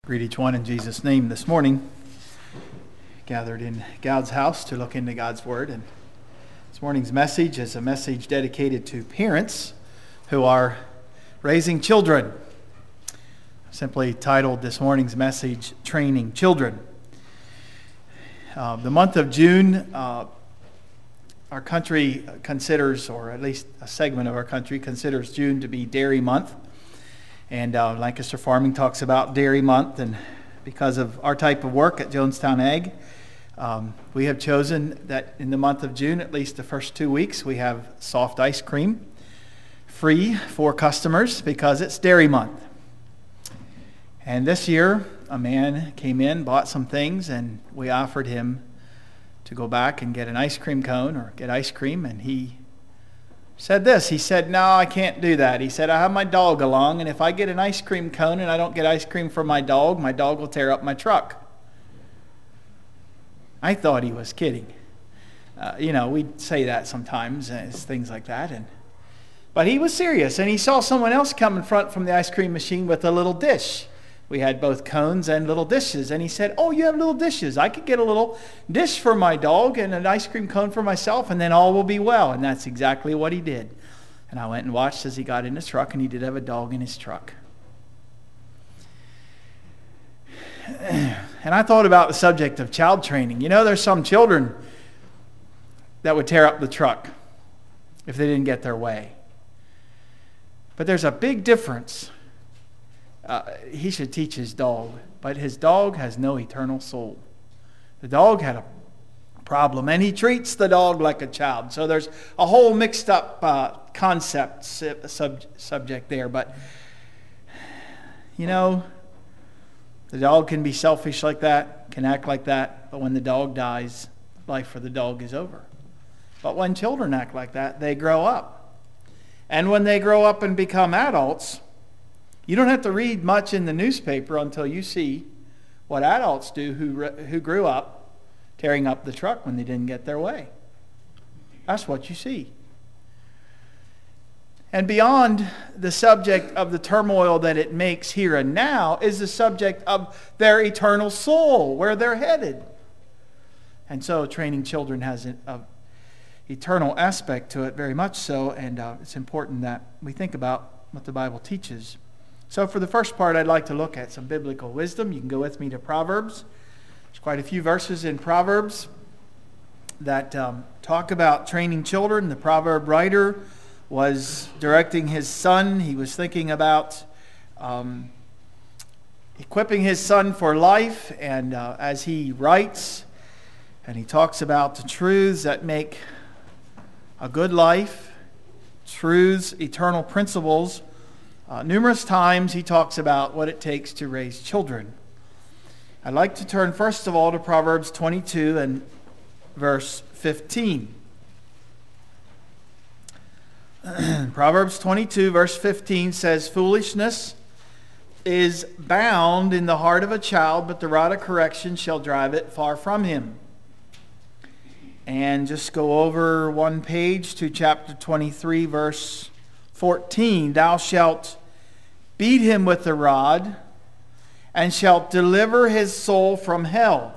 Greet each one in Jesus' name this morning. Gathered in God's house to look into God's Word. And this morning's message is a message dedicated to parents who are raising children. Simply titled this morning's message, Training Children. The month of June, our country considers, or at least a segment of our country considers June to be Dairy Month. And Lancaster Farming talks about Dairy Month, and because of our type of work at Jonestown Ag, we have chosen that in the month of June, at least the first 2 weeks, we have soft ice cream free for customers because it's Dairy Month. And this year, a man came in, bought some things, and we offered him to go back and get an ice cream cone or get ice cream, and he said this. He said, "No, I can't do that." He said, "I have my dog along, and if I get an ice cream cone and I don't get ice cream for my dog will tear up my truck." I thought he was kidding. We say that sometimes, things like that. But he was serious, and he saw someone else come in front from the ice cream machine with a little dish. We had both cones and little dishes, and he said, "Oh, you have little dishes. I could get a little dish for my dog and an ice cream cone for myself, and then all will be well." And that's exactly what he did. And I went and watched as he got in his truck, and he did have a dog in his truck. And I thought about the subject of child training. There's some children that would tear up the truck if they didn't get their way. But there's a big difference. He should teach his dog, but his dog has no eternal soul. The dog had a problem, and he treats the dog like a child. So there's a whole mixed up concept subject there. But the dog can be selfish like that, can act like that, but when the dog dies, life for the dog is over. But when children act like that, they grow up. And when they grow up and become adults, you don't have to read much in the newspaper until you see what adults do who grew up tearing up the truck when they didn't get their way. That's what you see. And beyond the subject of the turmoil that it makes here and now is the subject of their eternal soul, where they're headed. And so training children has an eternal aspect to it, very much so, and it's important that we think about what the Bible teaches. So for the first part, I'd like to look at some biblical wisdom. You can go with me to Proverbs. There's quite a few verses in Proverbs that talk about training children. The proverb writer was directing his son. He was thinking about equipping his son for life. And as he writes, and he talks about the truths that make a good life, truths, eternal principles, numerous times he talks about what it takes to raise children. I'd like to turn first of all to Proverbs 22 and verse 15. Proverbs 22 verse 15 says, "Foolishness is bound in the heart of a child, but the rod of correction shall drive it far from him." And just go over one page to chapter 23 verse 14. "Thou shalt beat him with the rod, and shalt deliver his soul from hell."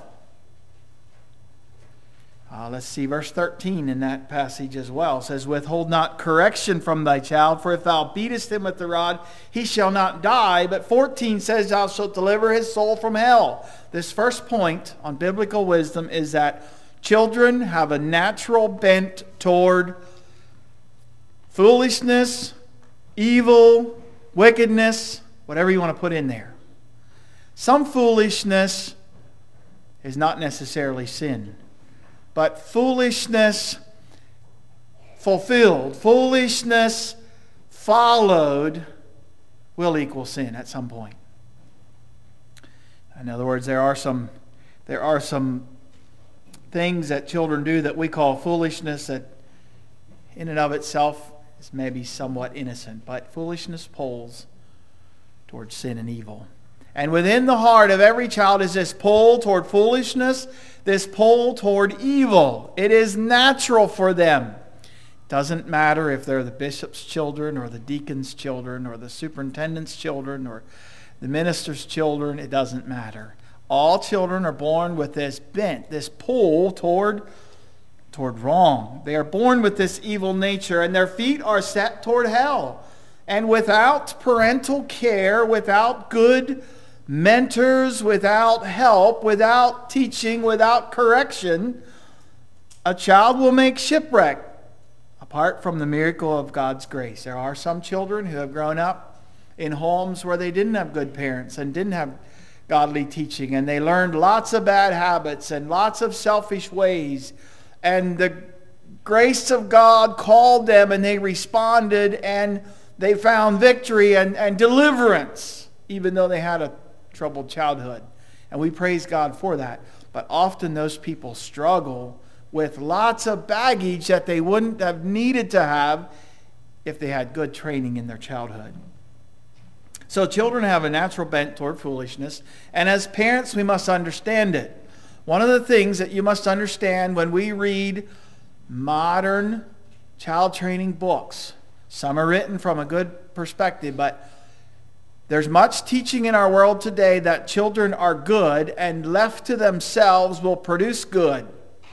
Let's see verse 13 in that passage as well. It says, "Withhold not correction from thy child, for if thou beatest him with the rod, he shall not die." But 14 says, "Thou shalt deliver his soul from hell." This first point on biblical wisdom is that children have a natural bent toward foolishness, evil, wickedness, whatever you want to put in there. Some foolishness is not necessarily sin, but foolishness fulfilled, foolishness followed will equal sin at some point. In other words, there are some things that children do that we call foolishness that in and of itself is maybe somewhat innocent, but foolishness pulls towards sin and evil. And within the heart of every child is this pull toward foolishness, this pull toward evil. It is natural for them. It doesn't matter if they're the bishop's children or the deacon's children or the superintendent's children or the minister's children, it doesn't matter. All children are born with this bent, this pull toward wrong. They are born with this evil nature, and their feet are set toward hell. And without parental care, without good mentors, without help, without teaching, without correction, a child will make shipwreck apart from the miracle of God's grace. There are some children who have grown up in homes where they didn't have good parents and didn't have godly teaching, and they learned lots of bad habits and lots of selfish ways, and the grace of God called them, and they responded, and they found victory and deliverance, even though they had a troubled childhood. And we praise God for that. But often those people struggle with lots of baggage that they wouldn't have needed to have if they had good training in their childhood. So children have a natural bent toward foolishness, and as parents we must understand it. One of the things that you must understand when we read modern child training books, some are written from a good perspective, but there's much teaching in our world today that children are good and left to themselves will produce good.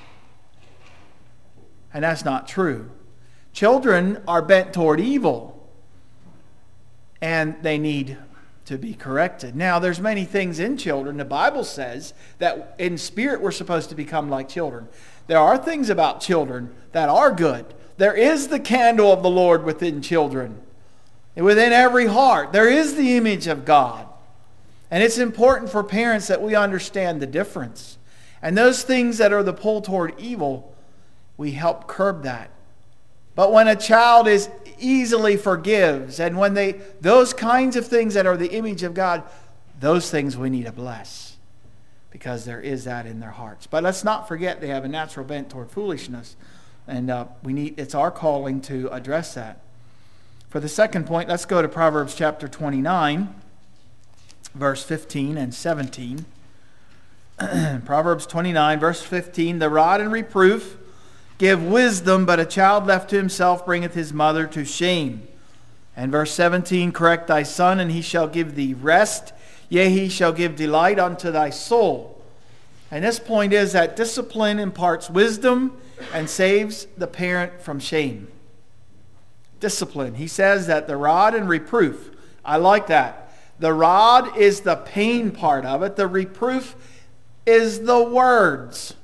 And that's not true. Children are bent toward evil, and they need to be corrected. Now, there's many things in children. The Bible says that in spirit we're supposed to become like children. There are things about children that are good. There is the candle of the Lord within children. And within every heart, there is the image of God. And it's important for parents that we understand the difference. And those things that are the pull toward evil, we help curb that. But when a child is easily forgives, and when those kinds of things that are the image of God, those things we need to bless, because there is that in their hearts. But let's not forget they have a natural bent toward foolishness, and it's our calling to address that. For the second point, let's go to Proverbs chapter 29, verse 15 and 17. Proverbs 29, verse 15, the rod and reproof give wisdom, but a child left to himself bringeth his mother to shame. And verse 17, correct thy son, and he shall give thee rest. Yea, he shall give delight unto thy soul. And this point is that discipline imparts wisdom and saves the parent from shame. Discipline. He says that the rod and reproof. I like that. The rod is the pain part of it. The reproof is the words.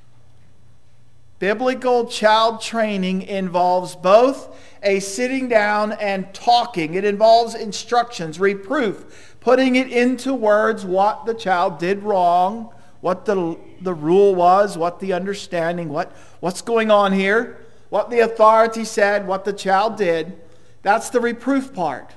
Biblical child training involves both a sitting down and talking. It involves instructions, reproof, putting it into words what the child did wrong, what the rule was, what the understanding, what's going on here, what the authority said, what the child did. That's the reproof part.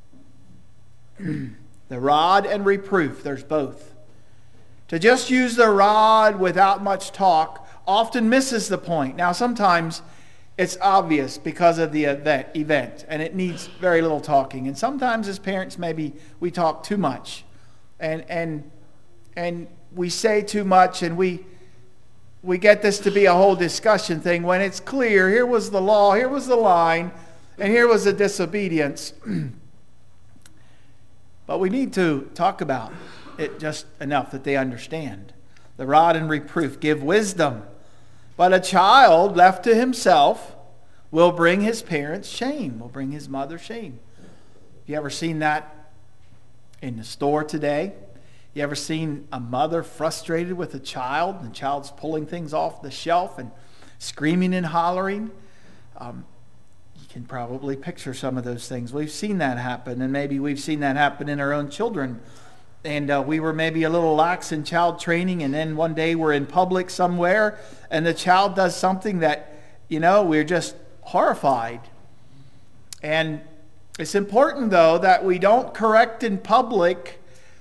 The rod and reproof, there's both. To just use the rod without much talk often misses the point. Now, sometimes it's obvious because of the event, and it needs very little talking. And sometimes as parents, maybe we talk too much, and we say too much, and we get this to be a whole discussion thing when it's clear, here was the law, here was the line, and here was the disobedience. But we need to talk about it just enough that they understand. The rod and reproof give wisdom, but a child left to himself will bring his parents shame, will bring his mother shame. You ever seen that in the store today? You ever seen a mother frustrated with a child, and the child's pulling things off the shelf and screaming and hollering? You can probably picture some of those things. We've seen that happen, and maybe we've seen that happen in our own children. And we were maybe a little lax in child training, and then one day we're in public somewhere, and the child does something that, we're just horrified. And it's important, though, that we don't correct in public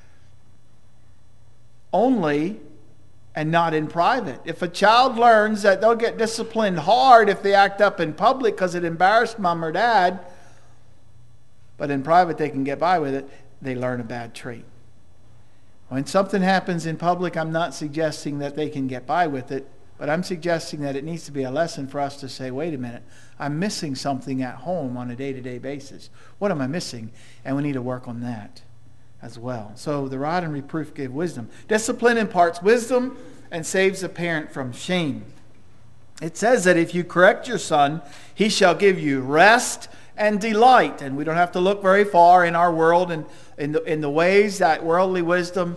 only and not in private. If a child learns that they'll get disciplined hard if they act up in public because it embarrassed mom or dad, but in private they can get by with it, they learn a bad trait. When something happens in public, I'm not suggesting that they can get by with it, but I'm suggesting that it needs to be a lesson for us to say, wait a minute, I'm missing something at home on a day-to-day basis. What am I missing? And we need to work on that. as well. So the rod and reproof give wisdom. Discipline imparts wisdom and saves the parent from shame. It says that if you correct your son, he shall give you rest and delight. And we don't have to look very far in our world and in the ways that worldly wisdom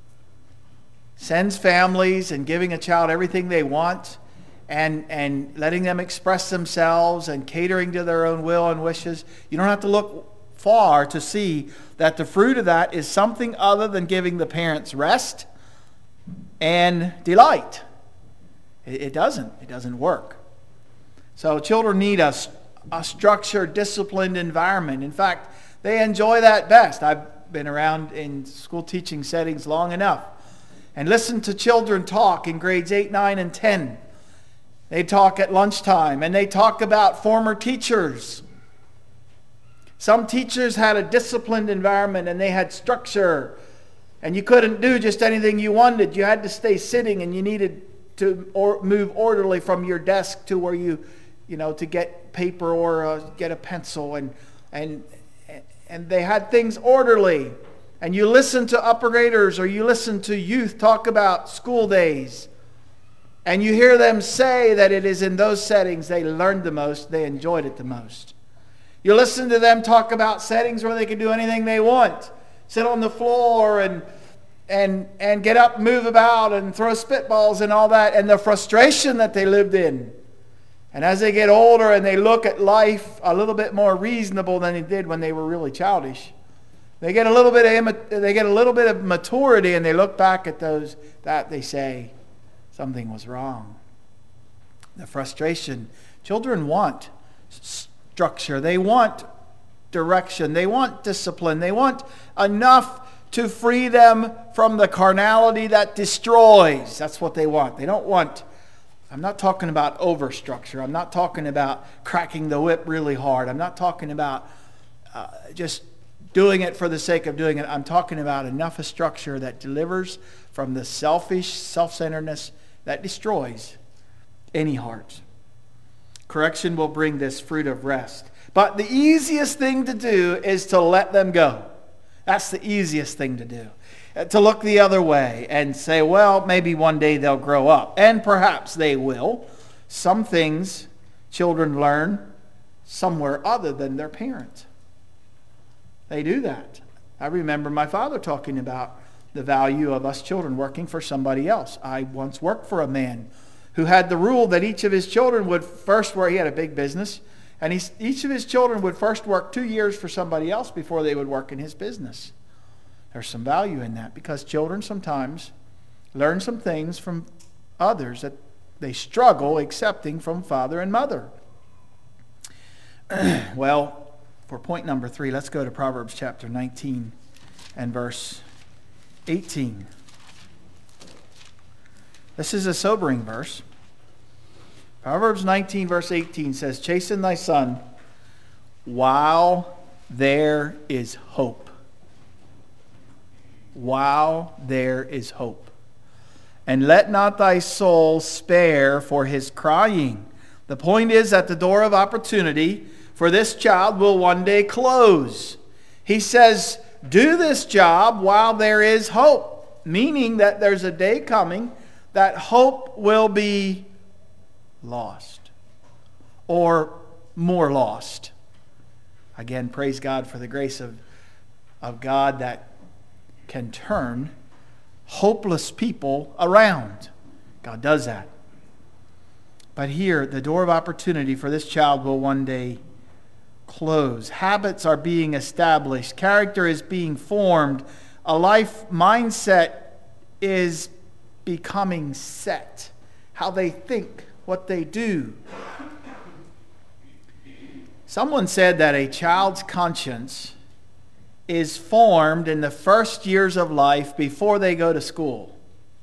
sends families and giving a child everything they want and letting them express themselves and catering to their own will and wishes. You don't have to look far to see that the fruit of that is something other than giving the parents rest and delight. It doesn't work. So children need a structured, disciplined environment. In fact, they enjoy that best. I've been around in school teaching settings long enough and listened to children talk in grades 8, 9, and 10. They talk at lunchtime and they talk about former teachers. Some teachers had a disciplined environment and they had structure. And you couldn't do just anything you wanted. You had to stay sitting and you needed to move orderly from your desk to where you to get paper or get a pencil. And they had things orderly. And you listen to upper graders or you listen to youth talk about school days. And you hear them say that it is in those settings they learned the most, they enjoyed it the most. You listen to them talk about settings where they can do anything they want. Sit on the floor and get up, move about, and throw spitballs and all that, and the frustration that they lived in. And as they get older and they look at life a little bit more reasonable than they did when they were really childish, they get a little bit of maturity, and they look back at those that they say something was wrong. The frustration. Children want structure. They want direction. They want discipline. They want enough to free them from the carnality that destroys. That's what they want. They don't want, I'm not talking about overstructure. I'm not talking about cracking the whip really hard. I'm not talking about just doing it for the sake of doing it. I'm talking about enough of structure that delivers from the selfish self-centeredness that destroys any heart. Correction will bring this fruit of rest. But the easiest thing to do is to let them go. That's the easiest thing to do. To look the other way and say, well, maybe one day they'll grow up. And perhaps they will. Some things children learn somewhere other than their parent. They do that. I remember my father talking about the value of us children working for somebody else. I once worked for a man who had the rule that each of his children would first work. He had a big business. And each of his children would first work 2 years for somebody else before they would work in his business. There's some value in that because children sometimes learn some things from others that they struggle accepting from father and mother. Well, for point number 3, let's go to Proverbs chapter 19 and verse 18. This is a sobering verse. Proverbs 19 verse 18 says, "Chasten thy son while there is hope." While there is hope. "And let not thy soul spare for his crying." The point is that the door of opportunity for this child will one day close. He says, do this job while there is hope. Meaning that there's a day coming that hope will be lost. Or more lost. Again, praise God for the grace of God that can turn hopeless people around. God does that. But here, the door of opportunity for this child will one day close. Habits are being established. Character is being formed. A life mindset is becoming set. How they think, what they do. Someone said that a child's conscience is formed in the first years of life before they go to school.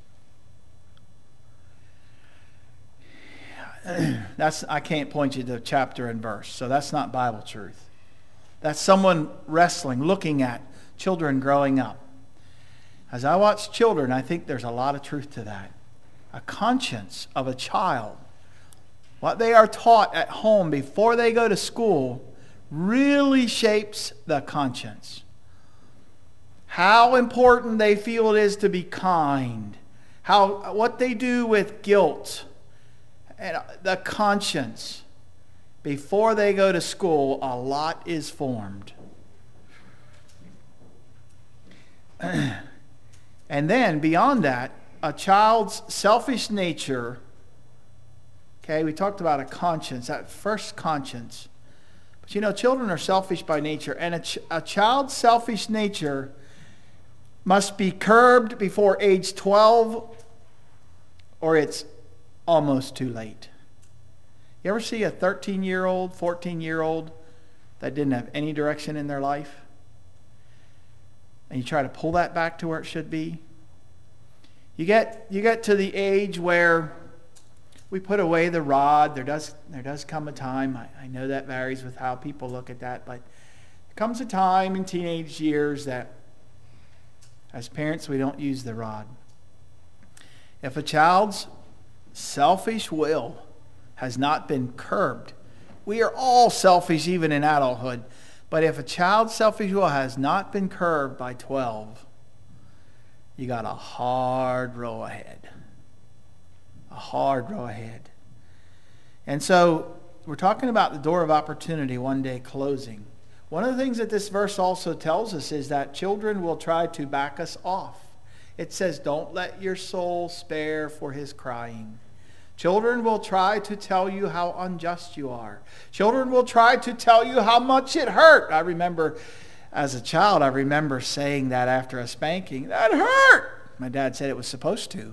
I can't point you to chapter and verse, so that's not Bible truth. That's someone wrestling, looking at children growing up. As I watch children, I think there's a lot of truth to that. A conscience of a child, what they are taught at home before they go to school, really shapes the conscience. how important they feel it is to be kind, what they do with guilt and the conscience. Before they go to school, a lot is formed. And then beyond that, a child's selfish nature, okay, we talked about a conscience, that first conscience. But you know, children are selfish by nature, and a child's selfish nature must be curbed before age 12, or it's almost too late. You ever see a 13-year-old, 14-year-old that didn't have any direction in their life? And you try to pull that back to where it should be? You get to the age where we put away the rod. There does come a time, I know that varies with how people look at that, but there comes a time in teenage years that as parents we don't use the rod. If a child's selfish will has not been curbed, we are all selfish even in adulthood, but if a child's selfish will has not been curbed by 12, you got a hard row ahead. A hard row ahead. And so we're talking about the door of opportunity one day closing. One of the things that this verse also tells us is that children will try to back us off. It says, don't let your soul spare for his crying. Children will try to tell you how unjust you are. Children will try to tell you how much it hurt. I remember as a child, saying that after a spanking. That hurt! My dad said it was supposed to.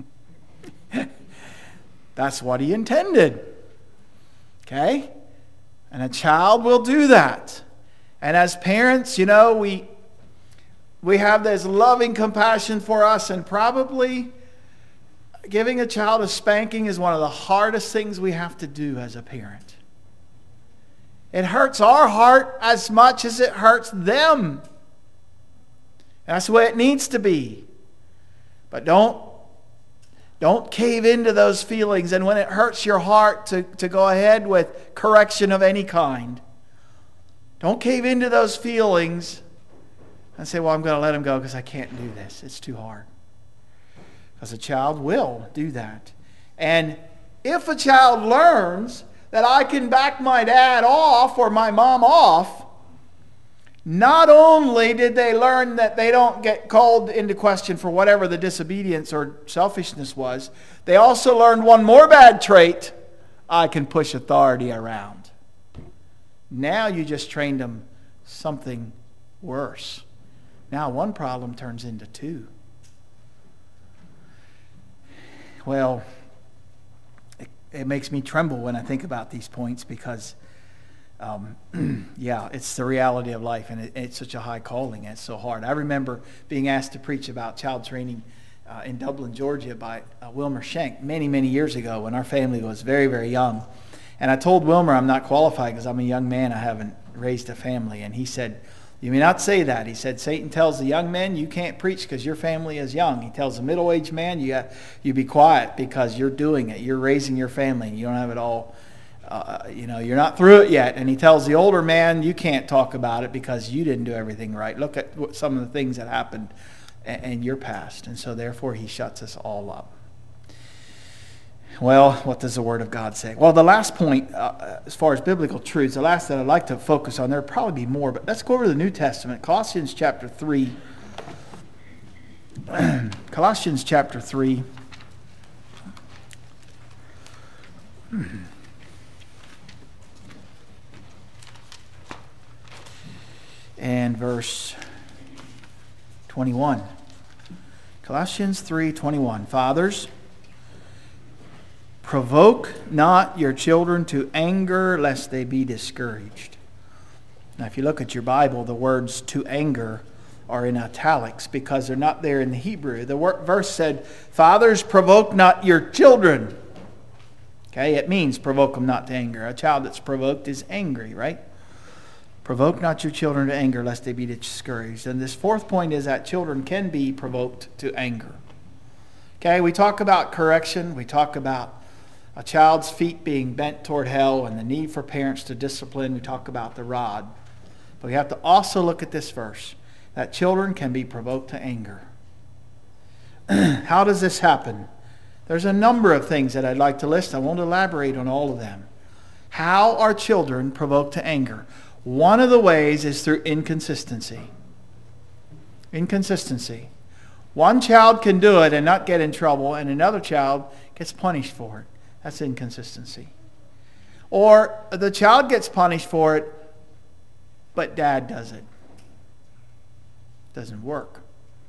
That's what he intended. Okay? And a child will do that. And as parents, you know, we have this loving compassion for us, and probably giving a child a spanking is one of the hardest things we have to do as a parent. It hurts our heart as much as it hurts them. That's the way it needs to be. But don't cave into those feelings, and when it hurts your heart to go ahead with correction of any kind, don't cave into those feelings and say, well, I'm going to let him go because I can't do this. It's too hard. Because a child will do that. And if a child learns that I can back my dad off or my mom off, not only did they learn that they don't get called into question for whatever the disobedience or selfishness was, they also learned one more bad trait: I can push authority around. Now you just trained them something worse. Now one problem turns into two. Well, it makes me tremble when I think about these points because, it's the reality of life, and it's such a high calling, and it's so hard. I remember being asked to preach about child training in Dublin, Georgia by Wilmer Schenck many, many years ago when our family was very, very young. And I told Wilmer I'm not qualified because I'm a young man, I haven't raised a family. And he said, you may not say that. He said, Satan tells the young men you can't preach because your family is young. He tells the middle-aged man you be quiet because you're doing it. You're raising your family and you don't have it all, you're not through it yet. And he tells the older man you can't talk about it because you didn't do everything right. Look at some of the things that happened in your past. And so therefore he shuts us all up. Well, what does the Word of God say? Well, the last point, as far as biblical truths, the last that I'd like to focus on, there will probably be more, but let's go over to the New Testament, Colossians chapter 3. Colossians chapter 3. And verse 21. Colossians 3:21. Fathers, provoke not your children to anger, lest they be discouraged. Now, if you look at your Bible, the words to anger are in italics because they're not there in the Hebrew. The verse said, fathers, provoke not your children. Okay, it means provoke them not to anger. A child that's provoked is angry, right? Provoke not your children to anger, lest they be discouraged. And this fourth point is that children can be provoked to anger. Okay, we talk about correction. We talk about a child's feet being bent toward hell and the need for parents to discipline. We talk about the rod. But we have to also look at this verse, that children can be provoked to anger. How does this happen? There's a number of things that I'd like to list. I won't elaborate on all of them. How are children provoked to anger? One of the ways is through inconsistency. Inconsistency. One child can do it and not get in trouble, and another child gets punished for it. That's inconsistency. Or the child gets punished for it, but dad does it. Doesn't work.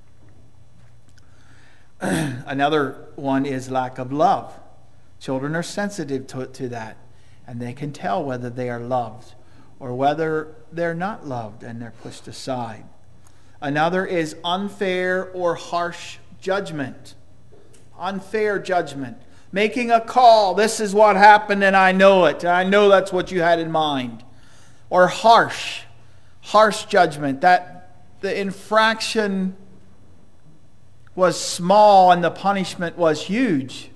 Another one is lack of love. Children are sensitive to that, and they can tell whether they are loved or whether they're not loved and they're pushed aside. Another is unfair or harsh judgment. Unfair judgment. Making a call, this is what happened and I know it. I know that's what you had in mind. Or harsh judgment, that the infraction was small and the punishment was huge.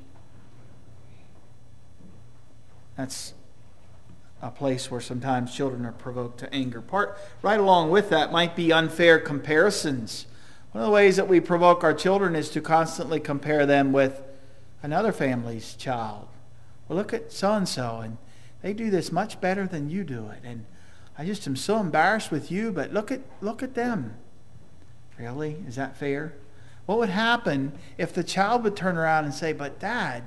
That's a place where sometimes children are provoked to anger. Right along with that might be unfair comparisons. One of the ways that we provoke our children is to constantly compare them with another family's child. Well, look at so-and-so, and they do this much better than you do it. And I just am so embarrassed with you, but look at them. Really? Is that fair? What would happen if the child would turn around and say, but Dad,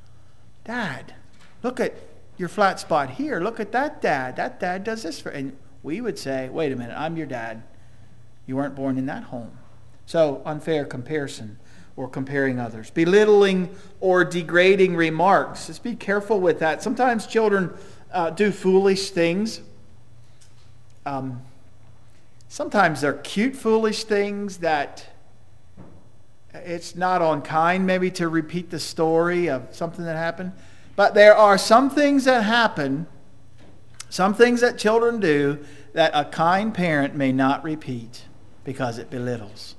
look at your flat spot here. Look at that dad. That dad does this for... And we would say, wait a minute, I'm your dad. You weren't born in that home. So, unfair comparison or comparing others. Belittling or degrading remarks. Just be careful with that. Sometimes children do foolish things. Sometimes they're cute, foolish things that it's not unkind maybe to repeat the story of something that happened. But there are some things that happen, some things that children do that a kind parent may not repeat because it belittles.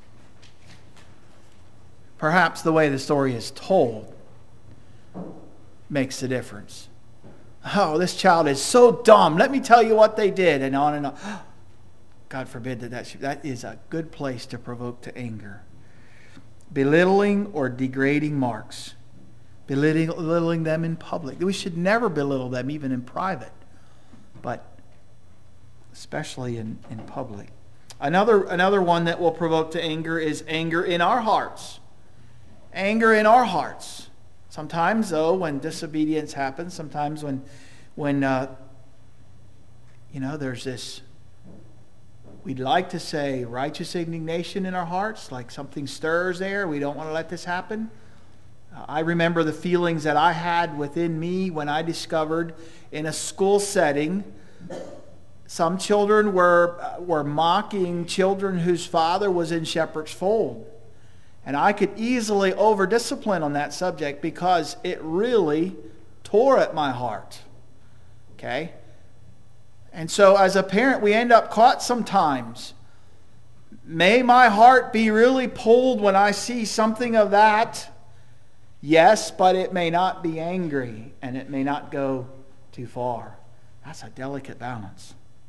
Perhaps the way the story is told makes the difference. Oh, this child is so dumb. Let me tell you what they did, and on and on. God forbid that is a good place to provoke to anger. Belittling or degrading marks. Belittling them in public. We should never belittle them, even in private, but especially in public. Another one that will provoke to anger is anger in our hearts. Anger in our hearts. Sometimes, though, when disobedience happens, sometimes when there's this, we'd like to say righteous indignation in our hearts, like something stirs there. We don't want to let this happen. I remember the feelings that I had within me when I discovered in a school setting some children were mocking children whose father was in shepherd's fold. And I could easily over-discipline on that subject because it really tore at my heart. Okay? And so as a parent, we end up caught sometimes. May my heart be really pulled when I see something of that. Yes, but it may not be angry and it may not go too far. That's a delicate balance.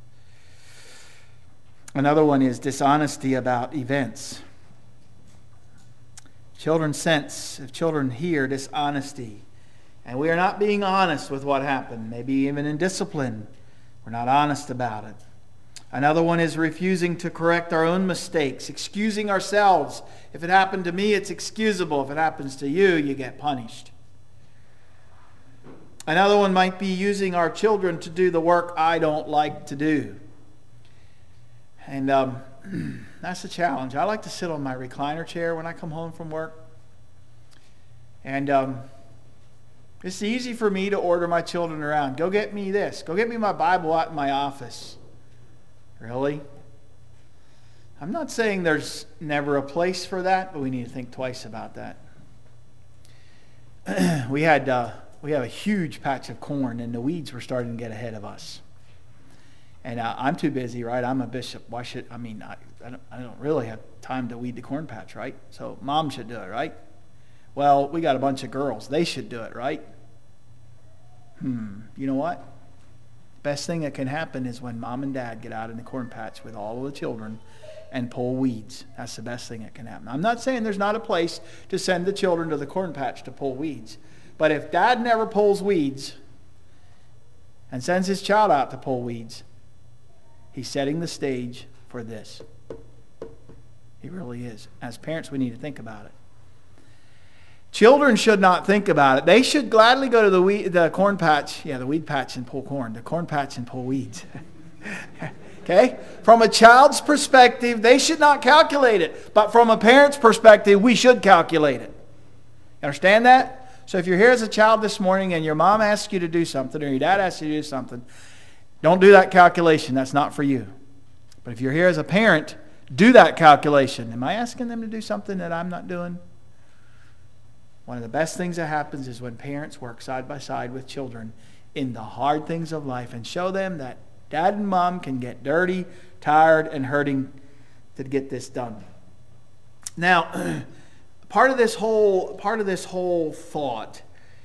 Another one is dishonesty about events. Children sense, if children hear dishonesty, and we are not being honest with what happened, maybe even in discipline, we're not honest about it. Another one is refusing to correct our own mistakes, excusing ourselves. If it happened to me, it's excusable. If it happens to you, you get punished. Another one might be using our children to do the work I don't like to do. And that's a challenge. I like to sit on my recliner chair when I come home from work. And it's easy for me to order my children around. Go get me this. Go get me my Bible out in my office. Really? I'm not saying there's never a place for that, but we need to think twice about that. We have a huge patch of corn, and the weeds were starting to get ahead of us. And I'm too busy, right? I'm a bishop. Why should I don't really have time to weed the corn patch, right? So mom should do it, right? Well, we got a bunch of girls. They should do it, right? You know what? best thing that can happen is when mom and dad get out in the corn patch with all of the children and pull weeds. That's the best thing that can happen. I'm not saying there's not a place to send the children to the corn patch to pull weeds. But if dad never pulls weeds and sends his child out to pull weeds, he's setting the stage for this. He really is. As parents, we need to think about it. Children should not think about it. They should gladly go to the corn patch, the weed patch and pull corn, the corn patch and pull weeds. Okay? From a child's perspective, they should not calculate it. But from a parent's perspective, we should calculate it. You understand that? So if you're here as a child this morning and your mom asks you to do something or your dad asks you to do something, don't do that calculation. That's not for you. But if you're here as a parent, do that calculation. Am I asking them to do something that I'm not doing? One of the best things that happens is when parents work side by side with children in the hard things of life and show them that dad and mom can get dirty, tired, and hurting to get this done. Now, part of this whole thought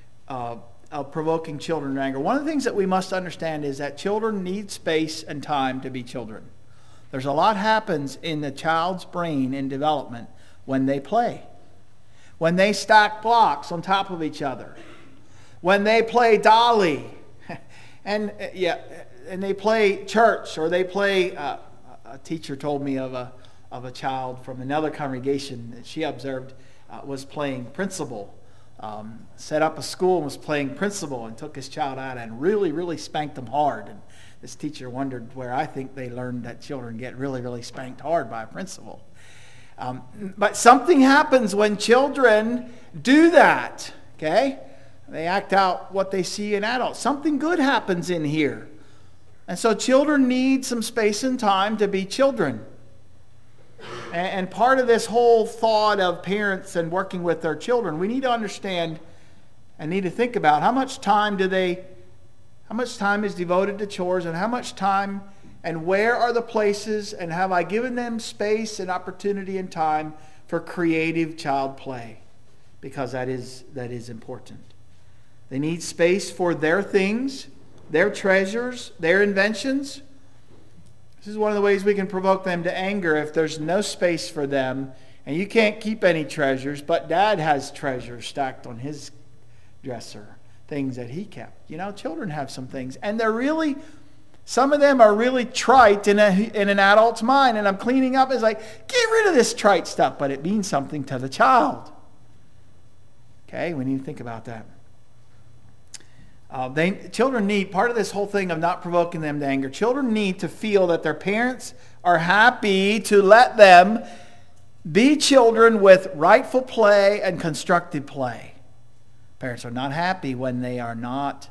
of provoking children to anger, one of the things that we must understand is that children need space and time to be children. There's a lot happens in the child's brain in development when they play. When they stack blocks on top of each other. When they play dolly. And they play church, or they play, a teacher told me of a child from another congregation that she observed was playing principal. Set up a school and was playing principal and took his child out and really, really spanked them hard. And this teacher wondered where I think they learned that children get really, really spanked hard by a principal. But something happens when children do that, okay? They act out what they see in adults. Something good happens in here. And so children need some space and time to be children. And part of this whole thought of parents and working with their children, we need to understand and need to think about how much time is devoted to chores, and how much time and where are the places, and have I given them space and opportunity and time for creative child play? Because that is important. They need space for their things, their treasures, their inventions. This is one of the ways we can provoke them to anger if there's no space for them and you can't keep any treasures, but dad has treasures stacked on his dresser, things that he kept. Children have some things, and some of them are really trite in an adult's mind, and I'm cleaning up. It's like, get rid of this trite stuff, but it means something to the child. Okay, we need to think about that. Children need, part of this whole thing of not provoking them to anger, children need to feel that their parents are happy to let them be children with rightful play and constructive play. Parents are not happy when they are not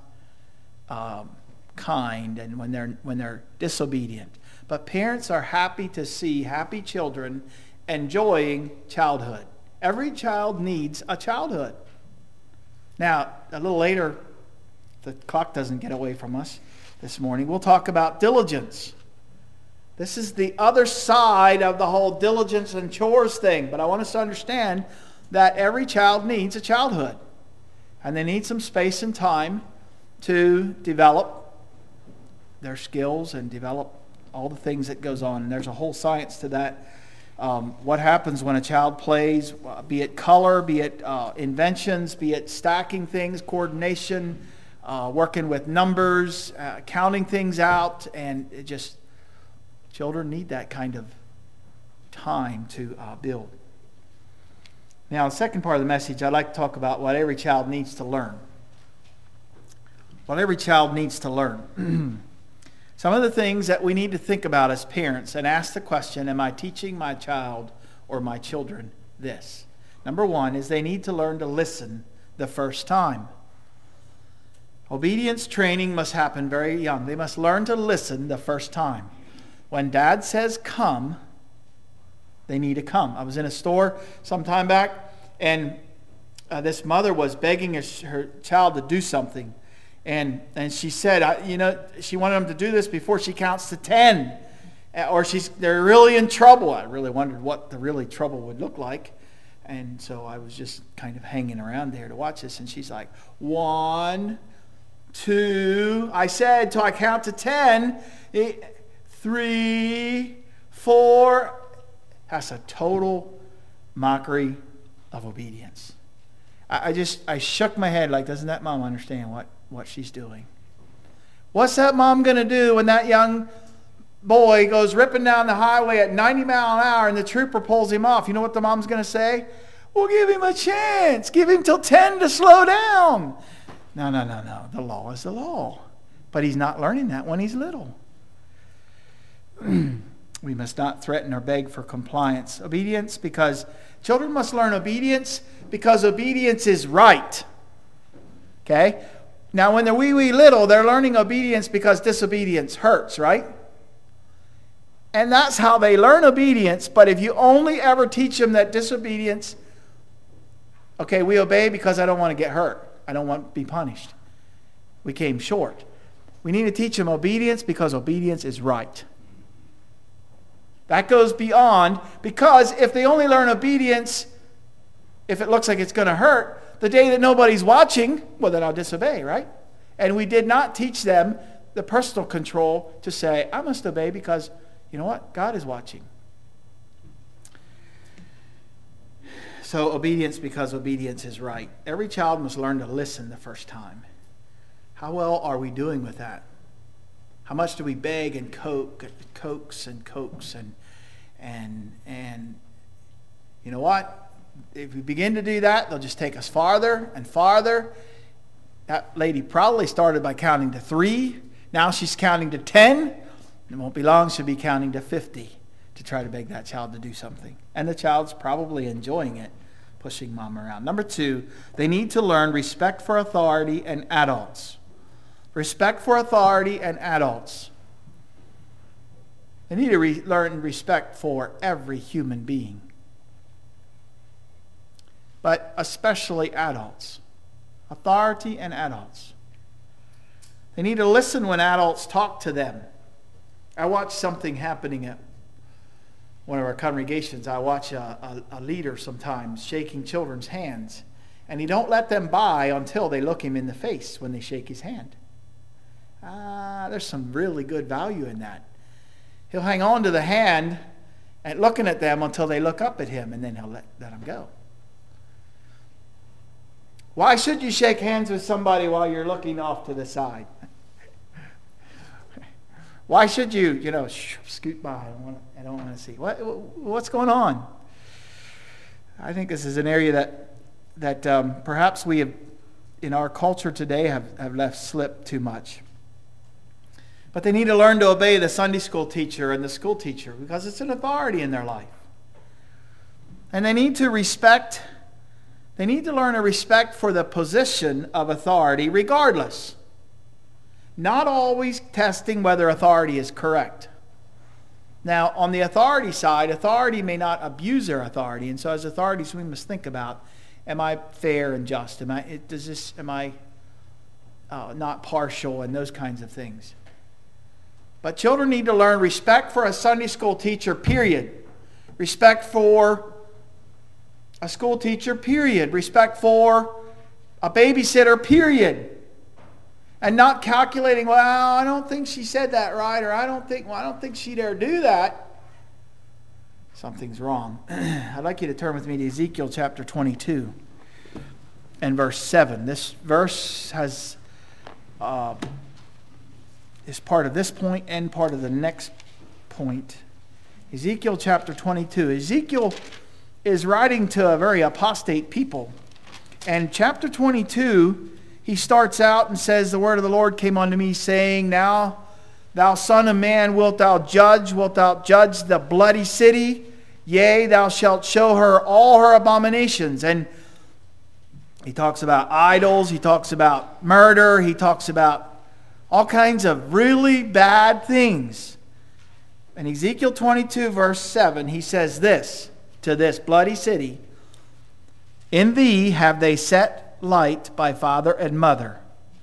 kind and when they're disobedient. But parents are happy to see happy children enjoying childhood. Every child needs a childhood. Now, a little later, the clock doesn't get away from us this morning, we'll talk about diligence. This is the other side of the whole diligence and chores thing. But I want us to understand that every child needs a childhood. And they need some space and time to develop their skills and develop all the things that goes on. And there's a whole science to that. What happens when a child plays, be it color, be it inventions, be it stacking things, coordination, working with numbers, counting things out, and children need that kind of time to build. Now, the second part of the message, I'd like to talk about what every child needs to learn. What every child needs to learn. Some of the things that we need to think about as parents and ask the question, am I teaching my child or my children this? Number one is they need to learn to listen the first time. Obedience training must happen very young. They must learn to listen the first time. When dad says come, they need to come. I was in a store some time back, and this mother was begging her child to do something. And she said, she wanted them to do this before she counts to 10. Or they're really in trouble. I really wondered what the really trouble would look like. And so I was just kind of hanging around there to watch this. And she's like, 1, 2. I said till I count to 10. 3, 4. That's a total mockery of obedience. I shook my head like, doesn't that mom understand what she's doing? What's that mom going to do when that young boy goes ripping down the highway at 90 mile an hour and the trooper pulls him off? You know what the mom's going to say? Well, give him a chance. Give him till 10 to slow down. No. The law is the law. But he's not learning that when he's little. We must not threaten or beg for compliance. Obedience, because children must learn obedience because obedience is right. Okay? Now, when they're wee little, they're learning obedience because disobedience hurts, right? And that's how they learn obedience. But if you only ever teach them that disobedience, okay, we obey because I don't want to get hurt. I don't want to be punished. We came short. We need to teach them obedience because obedience is right. That goes beyond, because if they only learn obedience, if it looks like it's going to hurt, the day that nobody's watching, well, then I'll disobey, right? And we did not teach them the personal control to say, I must obey because, you know what? God is watching. So obedience because obedience is right. Every child must learn to listen the first time. How well are we doing with that? How much do we beg and coax and you know what? If we begin to do that, they'll just take us farther and farther. That lady probably started by counting to 3. Now she's counting to 10. It won't be long, she'll be counting to 50 to try to beg that child to do something. And the child's probably enjoying it, pushing mom around. Number 2, they need to learn respect for authority and adults. Respect for authority and adults. They need to learn respect for every human being. But especially adults. Authority and adults. They need to listen when adults talk to them. I watched something happening at one of our congregations. I watch a leader sometimes shaking children's hands. And he don't let them by until they look him in the face when they shake his hand. There's some really good value in that. He'll hang on to the hand and looking at them until they look up at him, and then he'll let them go. Why should you shake hands with somebody while you're looking off to the side? Why should you, scoot by? I don't want to see. What's going on? I think this is an area that perhaps we have, in our culture today, have left slip too much. But they need to learn to obey the Sunday school teacher and the school teacher because it's an authority in their life. And they need to learn a respect for the position of authority regardless. Not always testing whether authority is correct. Now, on the authority side, authority may not abuse their authority. And so as authorities, we must think about, am I fair and just? Am I not partial, and those kinds of things. But children need to learn respect for a Sunday school teacher, period. Respect for a school teacher, period. Respect for a babysitter, period. And not calculating, well, I don't think she said that right, or I don't think she'd ever do that. Something's wrong. I'd like you to turn with me to Ezekiel chapter 22 and verse 7. This verse is part of this point and part of the next point. Ezekiel chapter 22. Ezekiel is writing to a very apostate people. And chapter 22, he starts out and says, the word of the Lord came unto me, saying, Now, thou son of man, wilt thou judge the bloody city? Yea, thou shalt show her all her abominations. And he talks about idols, he talks about murder, he talks about all kinds of really bad things. In Ezekiel 22, verse 7, he says this to this bloody city, In thee have they set light by father and mother.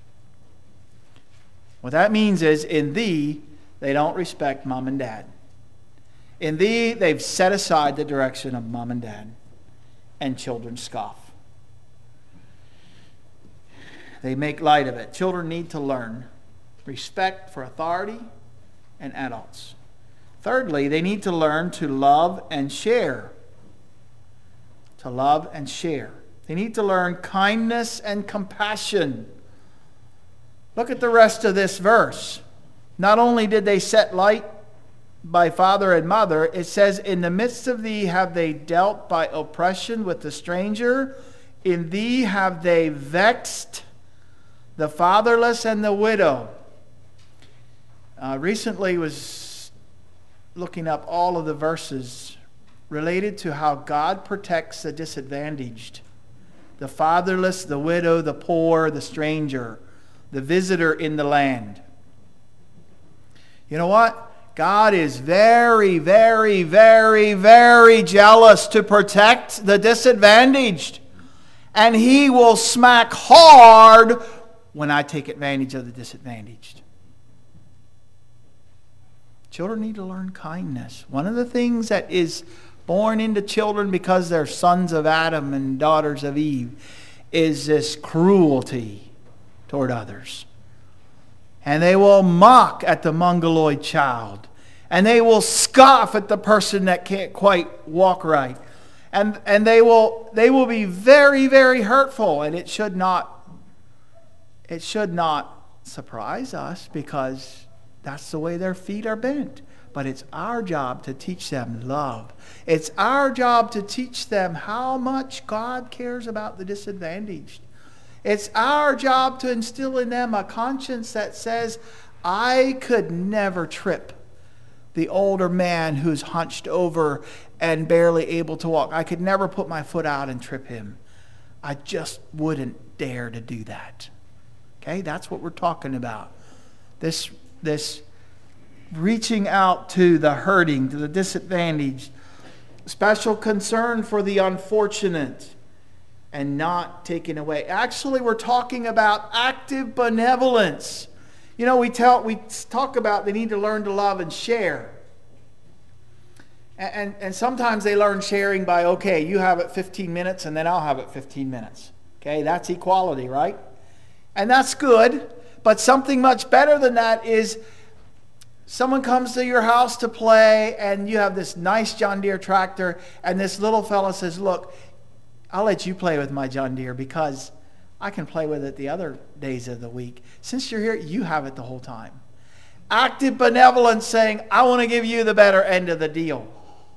What that means is, in thee, they don't respect mom and dad. In thee, they've set aside the direction of mom and dad, and children scoff. they make light of it. Children need to learn respect for authority and adults. Thirdly, they need to learn to love and share. To love and share. They need to learn kindness and compassion. Look at the rest of this verse. Not only did they set light by father and mother, it says, in the midst of thee have they dealt by oppression with the stranger. In thee have they vexed the fatherless and the widow. Recently was looking up all of the verses related to how God protects the disadvantaged. The fatherless, the widow, the poor, the stranger, the visitor in the land. You know what? God is very, very, very, very jealous to protect the disadvantaged. And He will smack hard when I take advantage of the disadvantaged. Children need to learn kindness. One of the things that is born into children because they're sons of Adam and daughters of Eve is this cruelty toward others. And they will mock at the mongoloid child. And they will scoff at the person that can't quite walk right. And they will be very, very hurtful. And it should not surprise us, because that's the way their feet are bent. But it's our job to teach them love. It's our job to teach them how much God cares about the disadvantaged. It's our job to instill in them a conscience that says, I could never trip the older man who's hunched over and barely able to walk. I could never put my foot out and trip him. I just wouldn't dare to do that. Okay, that's what we're talking about. This reaching out to the hurting, to the disadvantaged, special concern for the unfortunate, and not taking away. Actually, we're talking about active benevolence. You know, we talk about they need to learn to love and share. And sometimes they learn sharing by, okay, you have it 15 minutes and then I'll have it 15 minutes. Okay, that's equality, right? And that's good. But something much better than that is someone comes to your house to play and you have this nice John Deere tractor, and this little fella says, look, I'll let you play with my John Deere because I can play with it the other days of the week. Since you're here, you have it the whole time. Active benevolence, saying, I want to give you the better end of the deal.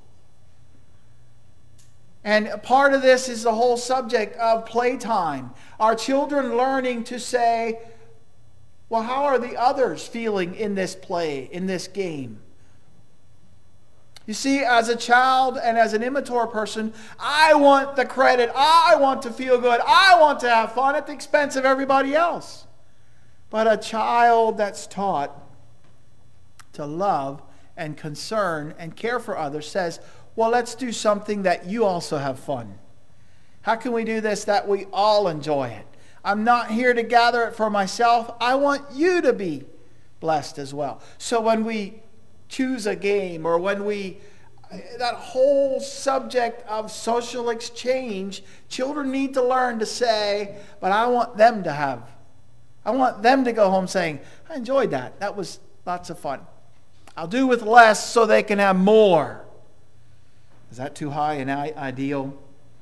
And part of this is the whole subject of playtime. Our children learning to say, well, how are the others feeling in this play, in this game? You see, as a child and as an immature person, I want the credit. I want to feel good. I want to have fun at the expense of everybody else. But a child that's taught to love and concern and care for others says, well, let's do something that you also have fun. How can we do this that we all enjoy it? I'm not here to gather it for myself. I want you to be blessed as well. So when we choose a game, or when that whole subject of social exchange, children need to learn to say, but I want them to go home saying, I enjoyed that. That was lots of fun. I'll do with less so they can have more. Is that too high an ideal?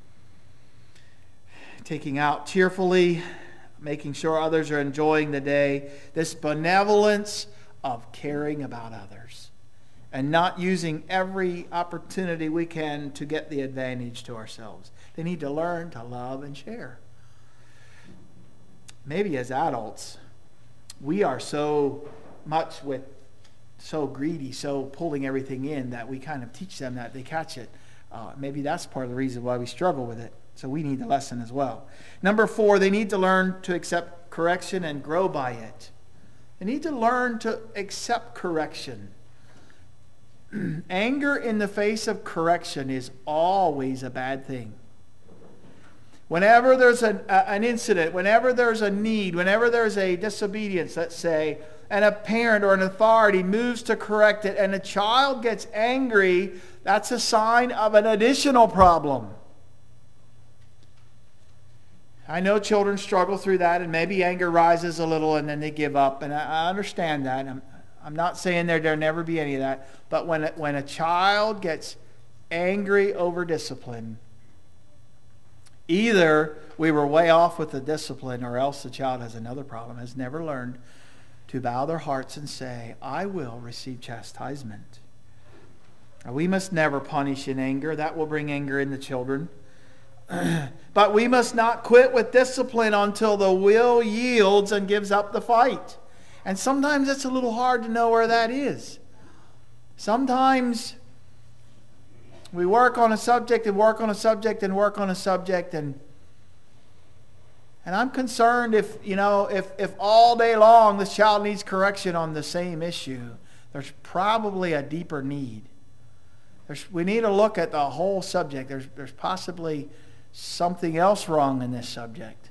Taking out cheerfully, making sure others are enjoying the day. This benevolence of caring about others and not using every opportunity we can to get the advantage to ourselves. They need to learn to love and share. Maybe as adults, we are so greedy, so pulling everything in, that we kind of teach them that they catch it. Maybe that's part of the reason why we struggle with it. So we need the lesson as well. Number 4, they need to learn to accept correction and grow by it. They need to learn to accept correction. Anger in the face of correction is always a bad thing. Whenever there's an incident, whenever there's a need, whenever there's a disobedience, let's say, and a parent or an authority moves to correct it and a child gets angry, that's a sign of an additional problem. I know children struggle through that, and maybe anger rises a little and then they give up, and I understand that. I'm not saying there'll never be any of that, but when a child gets angry over discipline, either we were way off with the discipline, or else the child has another problem, has never learned to bow their hearts and say, I will receive chastisement. Now, we must never punish in anger. That will bring anger in the children. But we must not quit with discipline until the will yields and gives up the fight. And sometimes it's a little hard to know where that is. Sometimes we work on a subject and work on a subject and work on a subject, and I'm concerned if all day long this child needs correction on the same issue, there's probably a deeper need. We need to look at the whole subject. There's possibly something else wrong in this subject.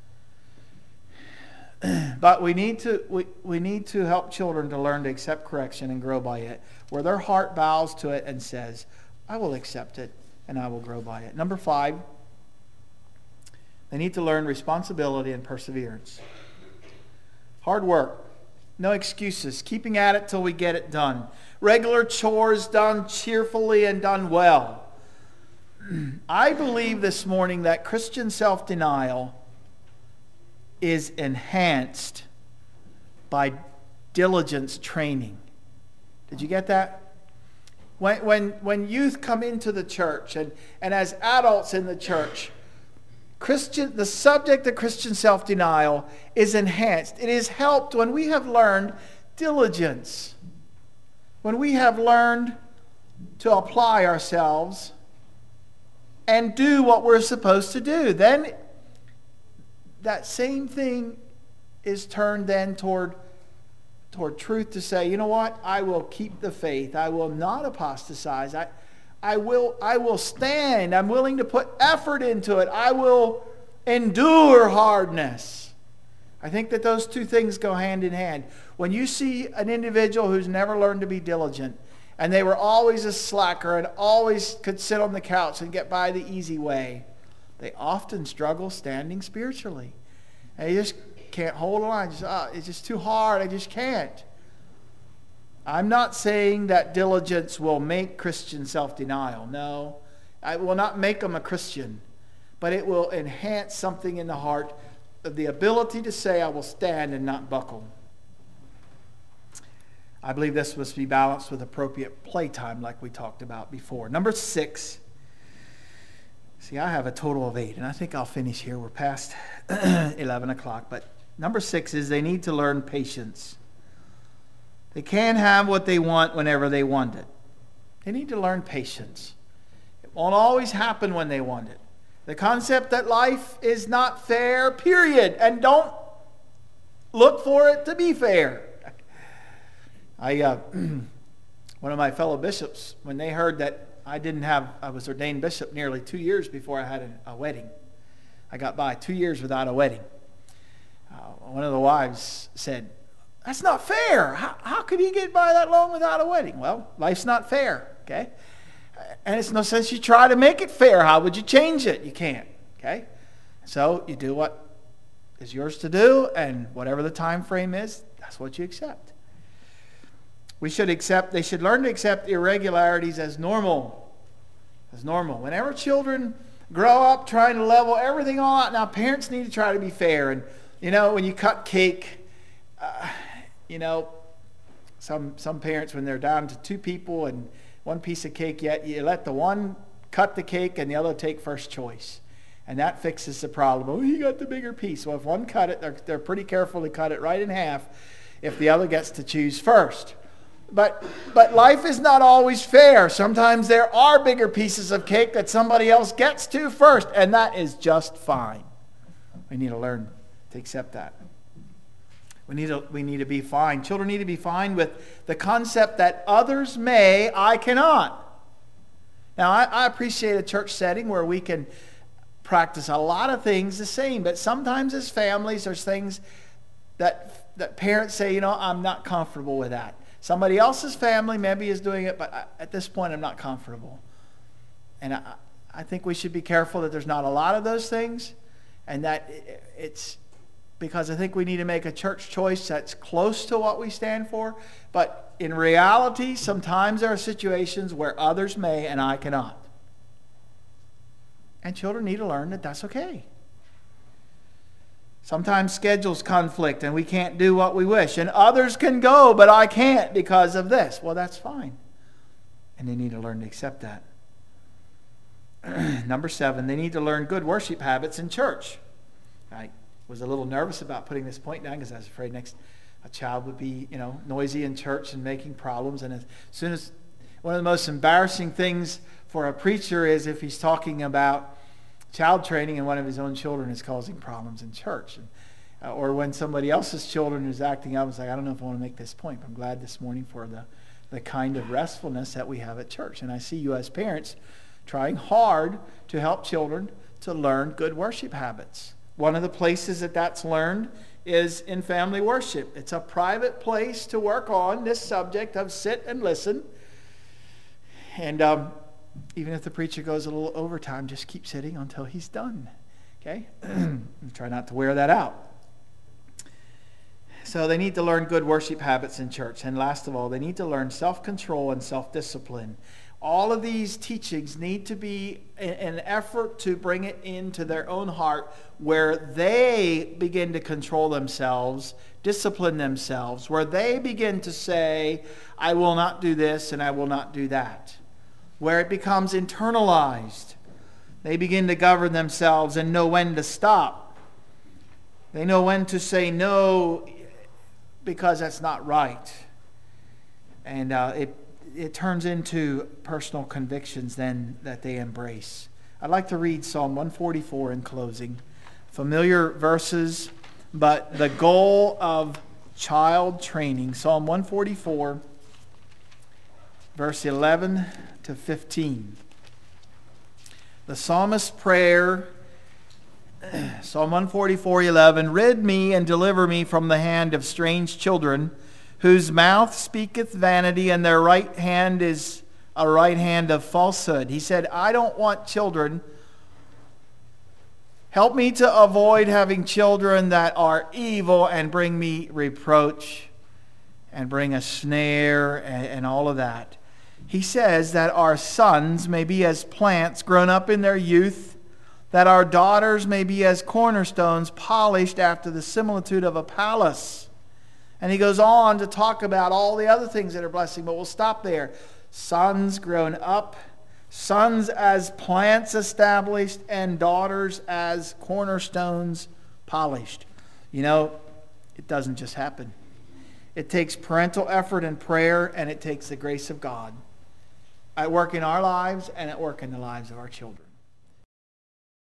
But we need to help children to learn to accept correction and grow by it, where their heart bows to it and says, I will accept it and I will grow by it. Number 5, they need to learn responsibility and perseverance. Hard work. No excuses. Keeping at it till we get it done. Regular chores done cheerfully and done well. I believe this morning that Christian self-denial is enhanced by diligence training. Did you get that? When youth come into the church and as adults in the church, the subject of Christian self-denial is enhanced. It is helped when we have learned diligence. When we have learned to apply ourselves and do what we're supposed to do. Then that same thing is turned then toward truth, to say, you know what? I will keep the faith. I will not apostatize. I will stand. I'm willing to put effort into it. I will endure hardness. I think that those two things go hand in hand. When you see an individual who's never learned to be diligent, and they were always a slacker and always could sit on the couch and get by the easy way, they often struggle standing spiritually. And you just can't hold on. It's just too hard. I just can't. I'm not saying that diligence will make Christian self-denial. No, it will not make them a Christian. But it will enhance something in the heart of the ability to say, I will stand and not buckle. I believe this must be balanced with appropriate playtime, like we talked about before. Number 6. See, I have a total of 8, and I think I'll finish here. We're past 11 o'clock. But number 6 is they need to learn patience. They can't have what they want whenever they want it. They need to learn patience. It won't always happen when they want it. The concept that life is not fair, period. And don't look for it to be fair. One of my fellow bishops, when they heard that I was ordained bishop nearly 2 years before I had a wedding. I got by 2 years without a wedding. One of the wives said, that's not fair. How could he get by that long without a wedding? Well, life's not fair, okay? And it's no sense you try to make it fair. How would you change it? You can't, okay? So you do what is yours to do, and whatever the time frame is, that's what you accept. They should learn to accept irregularities as normal. As normal. Whenever children grow up trying to level everything all out, now parents need to try to be fair. And, when you cut cake, some parents, when they're down to 2 people and 1 piece of cake, yet you let the one cut the cake and the other take first choice. And that fixes the problem. Oh, he got the bigger piece. Well, if one cut it, they're pretty careful to cut it right in half if the other gets to choose first. But life is not always fair. Sometimes there are bigger pieces of cake that somebody else gets to first, and that is just fine. We need to learn to accept that. We need to be fine. Children need to be fine with the concept that others may, I cannot. Now, I appreciate a church setting where we can practice a lot of things the same, but sometimes as families, there's things that parents say, I'm not comfortable with that. Somebody else's family maybe is doing it, but at this point I'm not comfortable. And I think we should be careful that there's not a lot of those things. And that it's because I think we need to make a church choice that's close to what we stand for. But in reality, sometimes there are situations where others may and I cannot. And children need to learn that that's okay. Sometimes schedules conflict and we can't do what we wish. And others can go, but I can't because of this. Well, that's fine. And they need to learn to accept that. Number 7, they need to learn good worship habits in church. I was a little nervous about putting this point down because I was afraid next a child would be, noisy in church and making problems. And as soon as one of the most embarrassing things for a preacher is if he's talking about child training and one of his own children is causing problems in church. Or when somebody else's children is acting up, I was like, I don't know if I want to make this point, but I'm glad this morning for the kind of restfulness that we have at church. And I see you as parents trying hard to help children to learn good worship habits. One of the places that's learned is in family worship. It's a private place to work on this subject of sit and listen. And even if the preacher goes a little overtime, just keep sitting until he's done. Okay? Try not to wear that out. So they need to learn good worship habits in church. And last of all, they need to learn self-control and self-discipline. All of these teachings need to be an effort to bring it into their own heart where they begin to control themselves, discipline themselves, where they begin to say, I will not do this and I will not do that. Where it becomes internalized. They begin to govern themselves and know when to stop. They know when to say no because that's not right. And it turns into personal convictions then that they embrace. I'd like to read Psalm 144 in closing. Familiar verses, but the goal of child training. Psalm 144, verse 11 to 15. The psalmist's prayer, Psalm 144:11, rid me and deliver me from the hand of strange children, whose mouth speaketh vanity, and their right hand is a right hand of falsehood. He said, I don't want children. Help me to avoid having children that are evil and bring me reproach and bring a snare and all of that. He says that our sons may be as plants grown up in their youth, that our daughters may be as cornerstones polished after the similitude of a palace. And he goes on to talk about all the other things that are blessing, but we'll stop there. Sons grown up, sons as plants established, and daughters as cornerstones polished. It doesn't just happen. It takes parental effort and prayer, and it takes the grace of God at work in our lives and at work in the lives of our children.